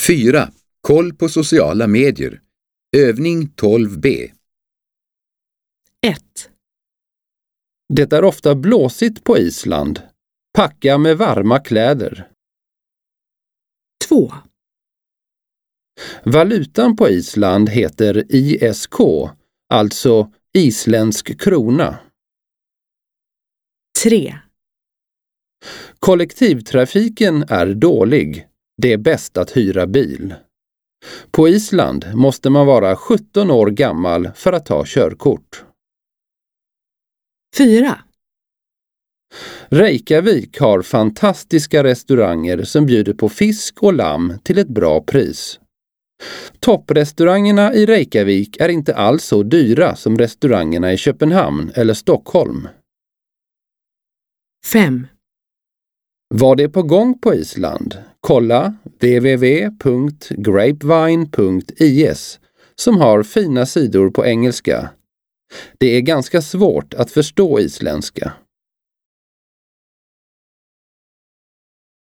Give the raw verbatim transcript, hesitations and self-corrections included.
fyra. Koll på sociala medier. Övning tolv b. ett. Det är ofta blåsigt på Island. Packa med varma kläder. två. Valutan på Island heter I S K, alltså isländsk krona. tre. Kollektivtrafiken är dålig. Det är bäst att hyra bil. På Island måste man vara sjutton år gammal för att ta körkort. fyra. Reykjavik har fantastiska restauranger som bjuder på fisk och lamm till ett bra pris. Topprestaurangerna i Reykjavik är inte alls så dyra som restaurangerna i Köpenhamn eller Stockholm. fem. Vad är på gång på Island? Kolla w w w punkt grapevine punkt i s som har fina sidor på engelska. Det är ganska svårt att förstå isländska.